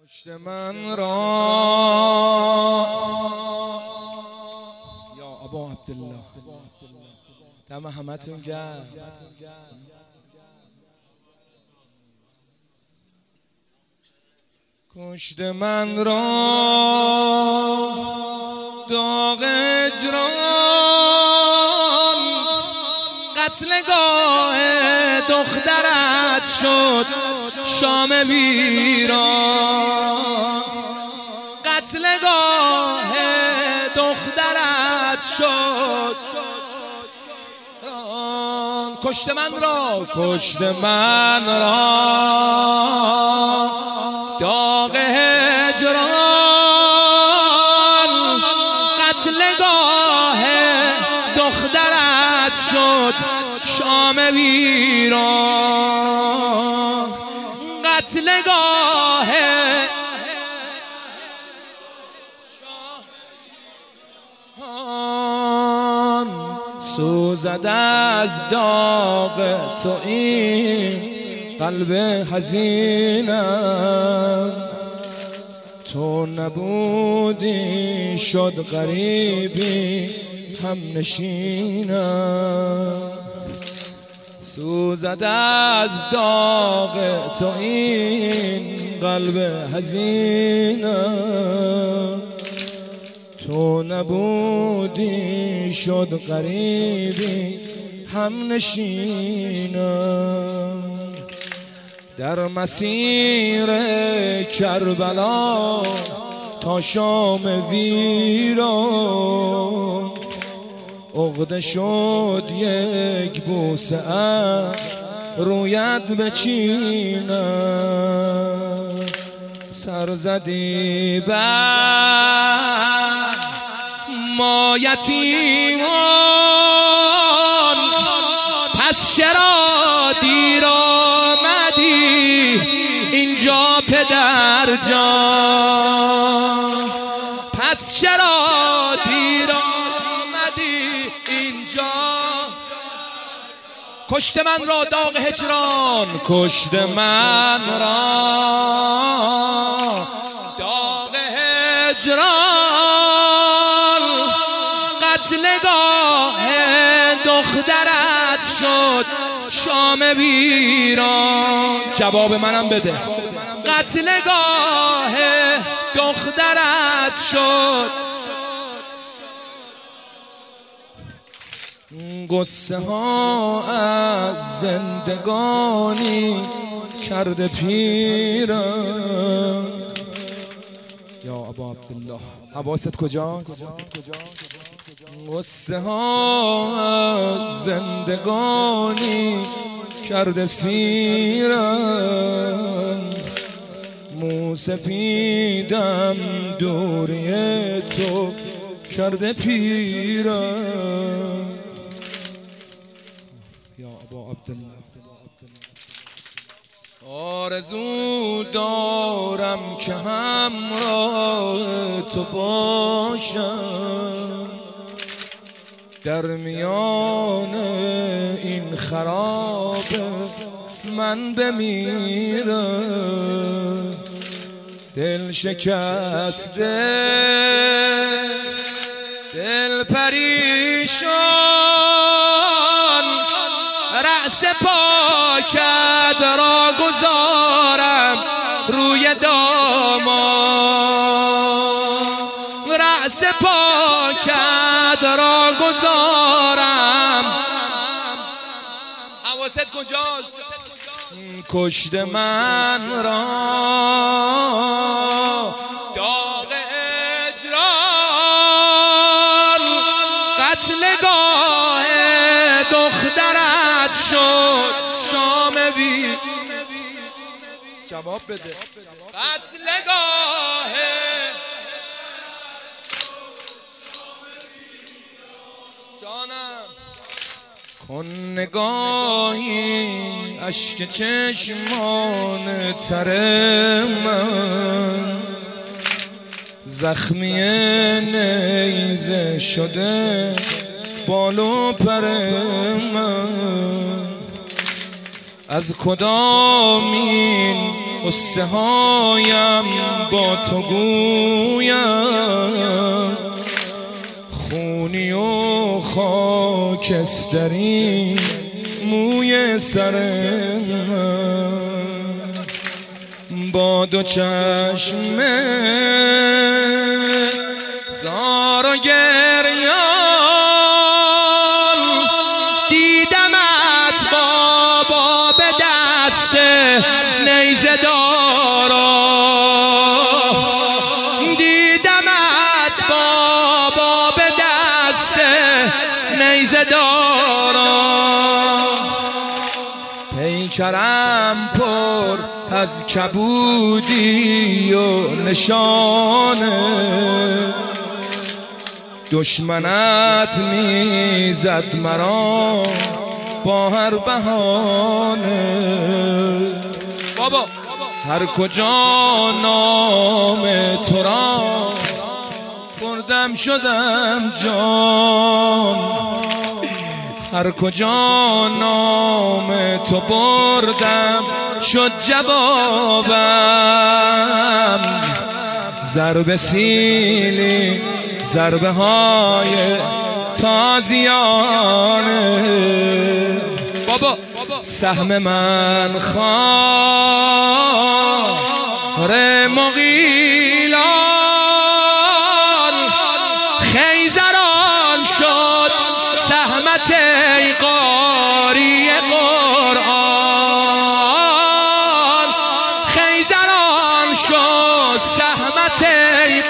کشت من را یا ابا عبدالله دم همتون گرم. کشت من را داغ اجران، قتلگاه دخترت شد شام ویران، قتلگاه دخترت شد. کشت من را داغ هجران، قتلگاه دخترت شد شام ویران، قتلگاه سوزد از داغ تو این قلب حزینم، تو نبودی شد غریبی هم نشینم. سوزد از داغ تو این قلب حزینم، تو نبودی شد غریبی هم نشینم. در مسیر کربلا تا شام ویران، عقده شد یک بوسه رویت بچینم. سر زدی بر ما یتیمان، پس چرا دیر آمدی اینجا پدر جان، پس چرا دیر آمدی اینجا. کشت من را داغ هجران، کشت من را داغ هجران، قتلگاه دخترت شد شام ویران. جواب منم بده. قتلگاه دخترت شد. قصه ها از زندگانی کرده پیرم. یا ابا عبدالله حواست کجاست؟ قصه ها از زندگانی کرده سیرم، موسفیدم دوری تو کرده پیرم. یا ابا عبدالله آرزو دارم که همراه تو باشم، در میان این خراب من بمیرم. دل شکسته دل پریشان، رأس پاکت را گذارم روی دامان، رأس پاکت را گذارم. حواست کجاست؟ کشت من را داغ اجران، قتلگاه دخترت شد شام ویران. جواب بده. قتلگاه جانم. کن نگاهی اشک چشمان تر من، زخمی نیزه شده بال و پر من. از کدامین قصه هایم با تو گویم، خونی و خاکستری موی سر من، با دو چشم زار و گریان دیدمت بابا به دست نیزه دارا، دیدمت بابا به دست نیزه دارا، پیکرم پر از کبودی و نشانه، دشمنت میزد مرا با هر بهانه، بابا هر کجا نام تو را بردم شدم جان، هر کجا نام تو بردم شد جوابم، ضرب سیلی ضربه های تازیانه، بابا سهم من خار مغیلان خیزران شد سهمت ای قاری قرآن، خیزران شد سهمت ای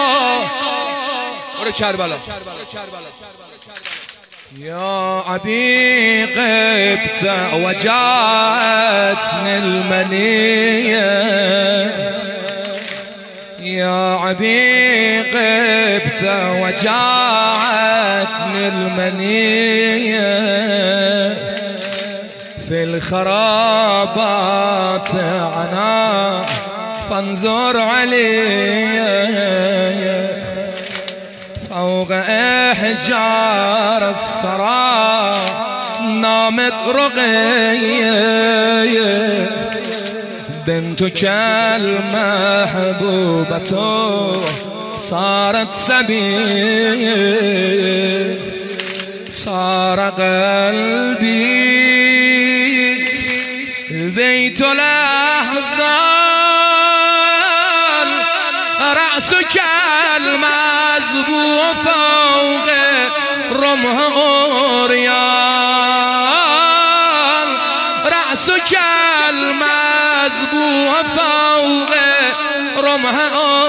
قاری کربلا، یا ابی غبت وجاءتني المنية، يا ابي غبت وجاءتني المنية، في الخرابات عنا فانظر علي، فوق احجار الصرا نامت رقية، بنتك المحبوبة صارت سبيل، صار قلبي بيت الأحزان، رأسك المذبوح فوق رمح أوريان، رأسك المذبوح فوق رمح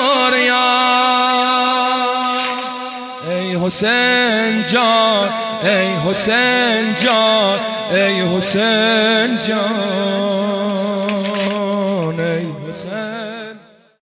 أوريان، ای حسین جان ای حسین جان ای حسین جان ای حسین